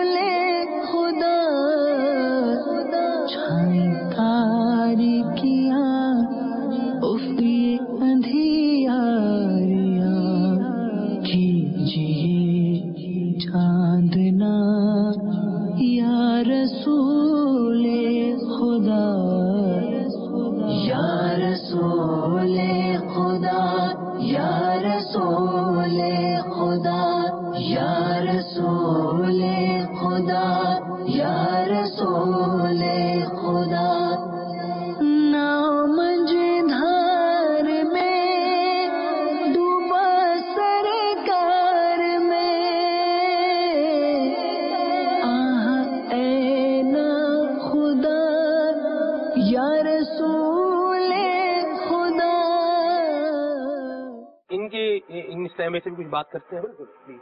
خدا چھائیں تاریکیاں افقی اندھیاریاں کیجیے چاندنا یا رسول خدا یا رسول خدا یا رسول خدا یا رسول خدا یا رسول خدا نام جدھار میں ڈوبا سرکار میں آہ اے نا خدا یا رسول خدا. ان اسلام سے بھی کچھ بات کرتے ہیں.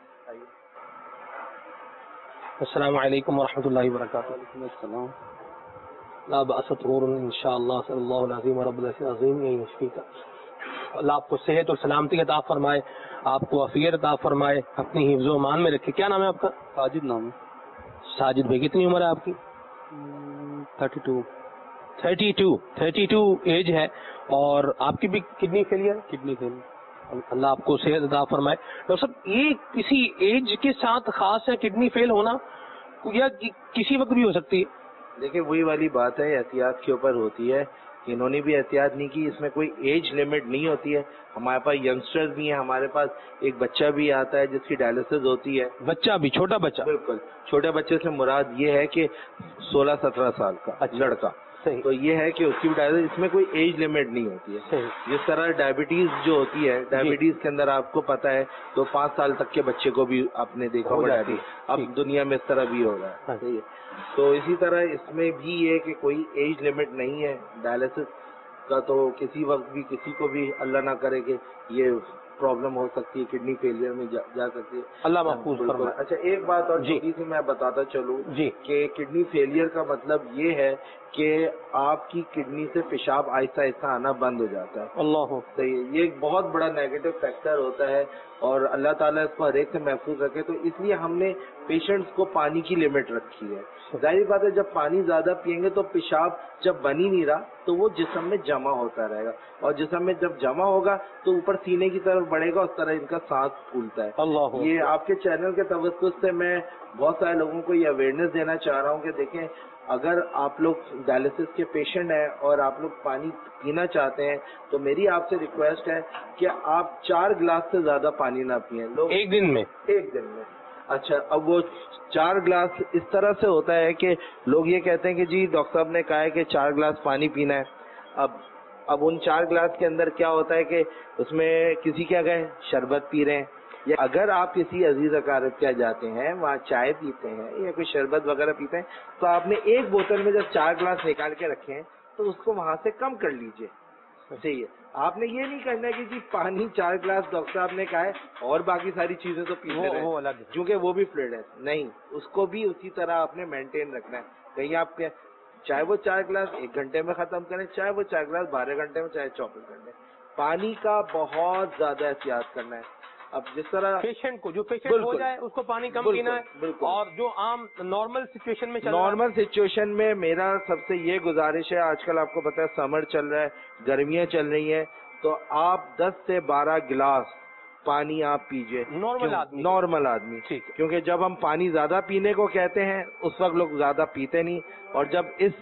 السلام علیکم ورحمۃ اللہ وبرکاتہ. وعلیکم السلام. لا بأس طهور ان شاء الله صلی اللہ العظیم رب العرش العظیم یشفیک. اللہ آپ کو صحت اور سلامتی عطا فرمائے، آپ کو عافیت عطا فرمائے، اپنی حفظ و امان میں رکھے. کیا نام ہے آپ کا؟ ساجد نام ہے. ساجد بھائی کتنی عمر ہے آپ کی؟ 32 ایج ہے. اور آپ کی بھی کڈنی فیلئر؟ Kidney failure. اللہ آپ کو صحت عطا فرمائے. ڈاکٹر صاحب یہ کسی ایج کے ساتھ خاص ہے کڈنی فیل ہونا یا کسی وقت بھی ہو سکتی ہے؟ دیکھیں وہی والی بات ہے، احتیاط کے اوپر ہوتی ہے. انہوں نے بھی احتیاط نہیں کی. اس میں کوئی ایج لمٹ نہیں ہوتی ہے. ہمارے پاس ینگسٹرز بھی ہیں، ہمارے پاس ایک بچہ بھی آتا ہے جس کی ڈائلسس ہوتی ہے. بچہ بھی؟ چھوٹا بچہ؟ بالکل. چھوٹے بچے سے مراد یہ ہے کہ 16-17 سال کا لڑکا. صحیح. تو یہ ہے کہ اس کی ڈائلسس، اس میں کوئی ایج لمٹ نہیں ہوتی ہے. صحیح. جس طرح ڈائبٹیز جو ہوتی ہے، ڈائبٹیز کے اندر آپ کو پتا ہے تو 5 سال تک کے بچے کو بھی آپ نے دیکھا ہوگا. اب دنیا میں اس طرح بھی ہو رہا ہے. صحیح ہے. تو اسی طرح اس میں بھی یہ کہ کوئی ایج لمٹ نہیں ہے ڈائلسس کا. تو کسی وقت بھی کسی کو بھی اللہ نہ کرے کہ یہ پرابلم ہو سکتی ہے، کڈنی فیلئر میں جا سکتی ہے. اللہ محفوظ فرمائے. اچھا ایک بات اور چھوٹی سی میں بتاتا چلوں کہ کڈنی فیلئر کا مطلب یہ ہے کہ آپ کی کڈنی سے پیشاب آہستہ آہستہ آنا بند ہو جاتا ہے. اللہ صحیح ہے. یہ ایک بہت بڑا نیگیٹو فیکٹر ہوتا ہے اور اللہ تعالیٰ اس کو ہر ایک سے محفوظ رکھے. تو اس لیے ہم نے پیشنٹس کو پانی کی لمٹ رکھی ہے. ظاہر بات ہے جب پانی زیادہ پئیں گے تو پیشاب جب بن ہی نہیں رہا تو وہ جسم میں جمع ہوتا رہے گا، اور جسم میں جب جمع ہوگا تو اوپر سینے کی طرف بڑھے گا، اس طرح ان کا سانس پھولتا ہے. یہ آپ کے چینل کے توسط سے میں بہت سارے لوگوں کو یہ اویئرنیس دینا چاہ رہا ہوں کہ دیکھیں اگر آپ لوگ ڈائلسس کے پیشنٹ ہیں اور آپ لوگ پانی پینا چاہتے ہیں تو میری آپ سے ریکویسٹ ہے کہ آپ 4 گلاس سے زیادہ پانی نہ پئیں. ایک دن میں؟ اچھا اب وہ 4 گلاس اس طرح سے ہوتا ہے کہ لوگ یہ کہتے ہیں کہ جی ڈاکٹر صاحب نے کہا ہے کہ 4 گلاس پانی پینا ہے. اب ان 4 گلاس کے اندر کیا ہوتا ہے کہ اس میں کسی کیا گئے شربت پی رہے ہیں، یا اگر آپ کسی عزیز اقارب کے جاتے ہیں وہاں چائے پیتے ہیں یا کوئی شربت وغیرہ پیتے ہیں تو آپ نے ایک بوتل میں جب 4 گلاس نکال کے رکھے ہیں تو اس کو وہاں سے کم کر لیجئے. صحیح ہے. آپ نے یہ نہیں کرنا کہ جی پانی 4 گلاس ڈاکٹر صاحب نے کہا ہے اور باقی ساری چیزیں تو پیتے رہیں کیونکہ وہ بھی فلوئڈ ہے. نہیں، اس کو بھی اسی طرح آپ نے مینٹین رکھنا ہے. کہیں آپ کے چاہے وہ 4 گلاس 1 گھنٹے میں ختم کریں، چاہے وہ 4 گلاس 12 گھنٹے میں، چاہے 24 گھنٹے. پانی کا بہت زیادہ احتیاط کرنا ہے. اب جس طرح پیشنٹ کو جو پیشنٹ ہو جائے اس کو پانی کم پینا ہے. اور جو عام نارمل سچویشن میں میرا سب سے یہ گزارش ہے، آج کل آپ کو پتا ہے سمر چل رہا ہے، گرمیاں چل رہی ہیں، تو آپ 10 سے 12 گلاس پانی آپ پیجئے. نارمل آدمی. کیونکہ جب ہم پانی زیادہ پینے کو کہتے ہیں اس وقت لوگ زیادہ پیتے نہیں، اور جب اس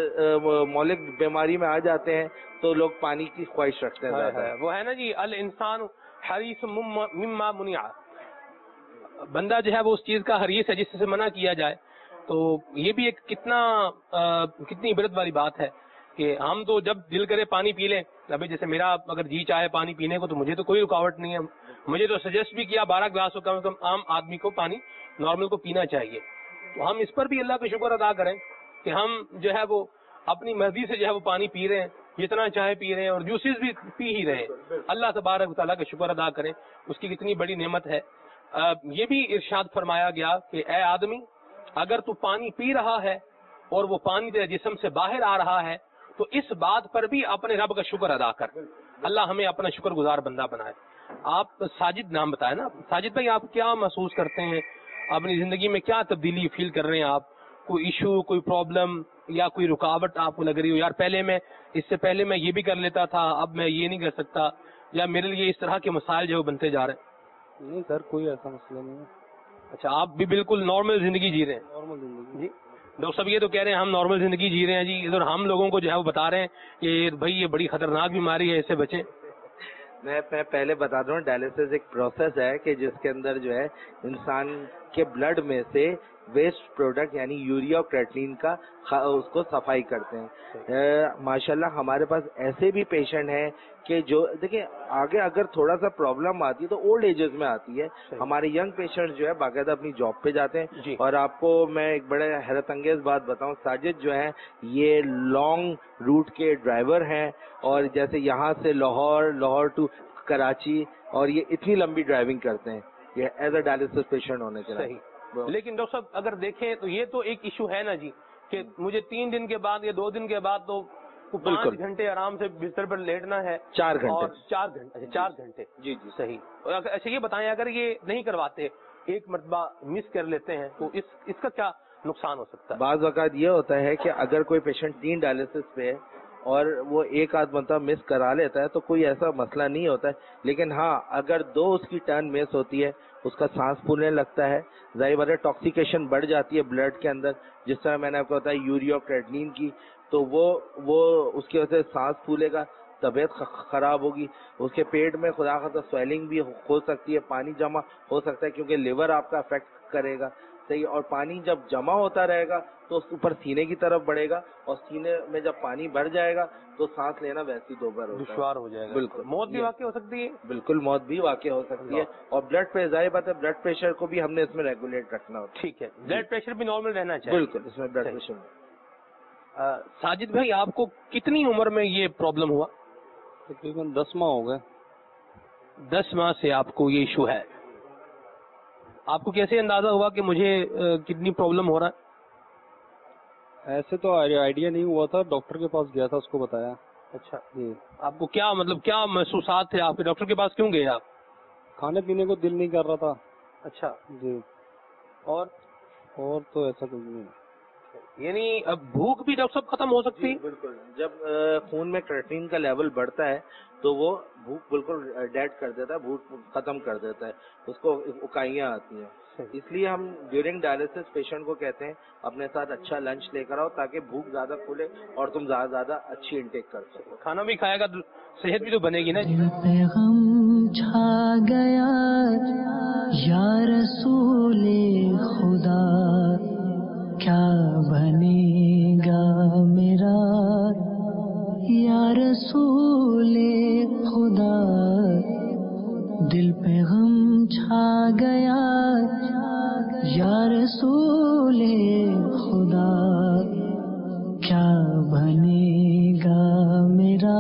مولک بیماری میں آ جاتے ہیں تو لوگ پانی کی خواہش رکھتے ہیں زیادہ. وہ ہے نا جی الانسان حریص مما منع. بندہ جو ہے وہ اس چیز کا حریص ہے جس سے منع کیا جائے. تو یہ بھی ایک کتنی عبرت والی بات ہے کہ ہم تو جب دل کرے پانی پی لیں. ابھی جیسے میرا اگر جی چاہے پانی پینے کو تو مجھے تو کوئی رکاوٹ نہیں ہے. مجھے تو سجیسٹ بھی کیا 12 گلاس کم از کم عام آدمی کو پانی نارمل کو پینا چاہیے. تو ہم اس پر بھی اللہ کا شکر ادا کریں کہ ہم جو ہے وہ اپنی مرضی سے جو ہے وہ پانی پی رہے ہیں، جتنا چاہے پی رہے ہیں، اور جوسز بھی پی ہی رہے ہیں. اللہ تبارک و تعالیٰ کا شکر ادا کریں، اس کی کتنی بڑی نعمت ہے. یہ بھی ارشاد فرمایا گیا کہ اے آدمی اگر تو پانی پی رہا ہے اور وہ پانی تیرے جسم سے باہر آ رہا ہے تو اس بات پر بھی اپنے رب کا شکر ادا کر. اللہ ہمیں اپنا شکر گزار بندہ بنائے. آپ ساجد نام بتایا نا. ساجد بھائی آپ کیا محسوس کرتے ہیں اپنی زندگی میں کیا تبدیلی فیل کر رہے ہیں آپ؟ کوئی ایشو، کوئی پرابلم یا کوئی رکاوٹ آپ کو لگ رہی ہو، یار اس سے پہلے میں یہ بھی کر لیتا تھا، اب میں یہ نہیں کر سکتا، یا میرے لیے اس طرح کے مسائل جو بنتے جا رہے ہیں؟ نہیں سر، کوئی ایسا مسئلہ نہیں ہے. اچھا، آپ بھی بالکل نارمل زندگی جی رہے ہیں؟ نارمل زندگی. جی ڈاکٹر صاحب، یہ تو کہہ رہے ہیں ہم نارمل زندگی جی رہے ہیں جی، ادھر ہم لوگوں کو جو ہے وہ بتا رہے ہیں کہ بھائی یہ بڑی خطرناک بیماری ہے، اس سے بچیں. میں پہلے بتا دوں، ڈائلیسس ایک پروسیس ہے کہ جس کے اندر جو ہے انسان کے بلڈ میں سے ویسٹ پروڈکٹ یعنی یوریا اور کریٹلین کا اس کو صفائی کرتے ہیں. ماشاءاللہ ہمارے پاس ایسے بھی پیشنٹ ہیں کہ جو دیکھیں آگے اگر تھوڑا سا پرابلم آتی ہے تو اولڈ ایجز میں آتی ہے. ہمارے ینگ پیشنٹ جو ہے باقاعدہ اپنی جاب پہ جاتے ہیں. اور آپ کو میں ایک بڑے حیرت انگیز بات بتاؤں، ساجد جو ہے یہ لانگ روٹ کے ڈرائیور ہیں، اور جیسے یہاں سے لاہور ٹو کراچی، اور یہ اتنی لمبی ڈرائیونگ کرتے ہیں یہ ایز اے ڈائلیسس پیشنٹ ہونے کے لیے. لیکن ڈاکٹر صاحب اگر دیکھیں تو یہ تو ایک ایشو ہے نا جی کہ مجھے 3 دن کے بعد یا 2 دن کے بعد تو 5 گھنٹے آرام سے بستر پر لیٹنا ہے. 4 گھنٹے اور 4 گھنٹے. جی صحیح. اچھا یہ بتائیں، اگر یہ نہیں کرواتے، ایک مرتبہ مس کر لیتے ہیں، تو اس کا کیا نقصان ہو سکتا ہے؟ بعض اوقات یہ ہوتا ہے کہ اگر کوئی پیشنٹ 3 ڈائلیسس پہ ہے اور وہ ایک آدھ مرتبہ مس کرا لیتا ہے تو کوئی ایسا مسئلہ نہیں ہوتا ہے. لیکن ہاں اگر 2 اس کی ٹرن مس ہوتی ہے، اس کا سانس پھولنے لگتا ہے، ظاہر بات ہے ٹاکسیکیشن بڑھ جاتی ہے بلڈ کے اندر، جس طرح میں نے آپ کو بتایا یوریا اور کریٹلین کی، تو وہ اس کی وجہ سے سانس پھولے گا، طبیعت خراب ہوگی، اس کے پیٹ میں خدا خواستہ سویلنگ بھی ہو سکتی ہے، پانی جمع ہو سکتا ہے کیونکہ لیور آپ کا افیکٹ کرے گا. صحیح. اور پانی جب جمع ہوتا رہے گا تو اس اوپر سینے کی طرف بڑھے گا، اور سینے میں جب پانی بڑھ جائے گا تو سانس لینا ویسے ہی دشوار ہو جائے گا. بالکل. موت بھی واقع ہو سکتی ہے. بالکل موت بھی واقع ہو سکتی ہے. اور بلڈ پہ ظاہر بات ہے بلڈ پریشر کو بھی ہم نے اس میں ریگولیٹ رکھنا ہوتا ہے. ٹھیک ہے، بلڈ پریشر بھی نارمل رہنا چاہیے. بالکل، اس میں بلڈ پریشر میں. ساجد بھائی، آپ کو کتنی عمر میں یہ پرابلم ہوا؟ تقریباً 10 ماہ ہو گئے. 10 ماہ سے آپ کو یہ ایشو ہے. آپ کو کیسے اندازہ ہوا کہ مجھے کتنی پرابلم ہو رہا ہے؟ ایسے تو آئیڈیا نہیں ہوا تھا، ڈاکٹر کے پاس گیا تھا، اس کو بتایا. اچھا جی. آپ کو کیا کیا محسوسات تھے آپ کے؟ ڈاکٹر کے پاس کیوں گئے آپ؟ کھانے پینے کو دل نہیں کر رہا تھا. اچھا جی. اور تو ایسا کچھ نہیں. یعنی اب بھوک بھی ڈاکٹر صاحب ختم ہو سکتی ہے؟ بالکل. جب خون میں کریٹلین کا لیول بڑھتا ہے تو وہ بھوک بالکل ڈیڈ کر دیتا ہے، بھوک ختم کر دیتا ہے، اس کو اکائیاں آتی ہیں. اس لیے ہم ڈیورنگ ڈائلیسس پیشنٹ کو کہتے ہیں اپنے ساتھ اچھا لنچ لے کر آؤ تاکہ بھوک زیادہ کھلے اور تم زیادہ اچھی انٹیک کر سکو. کھانا بھی کھائے گا، صحت بھی تو بنے گی نا. پیغام چھا گیا یا رسول خدا، کیا بنے گا میرا یا رسول خدا. دل پہ غم چھا گیا یا رسول خدا، کیا بنے گا میرا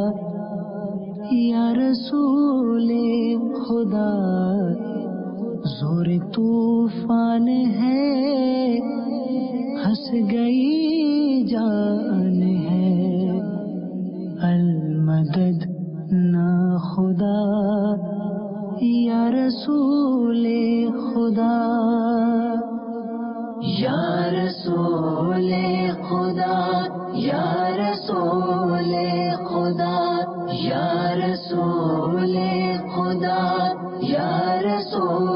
یا رسول خدا. زور طوفان ہے، ہنس گئی جان ہے، المدد نا خدا یا رسول خدا. یا رسول خدا، یا رسول خدا، یا رسول خدا، یا رسول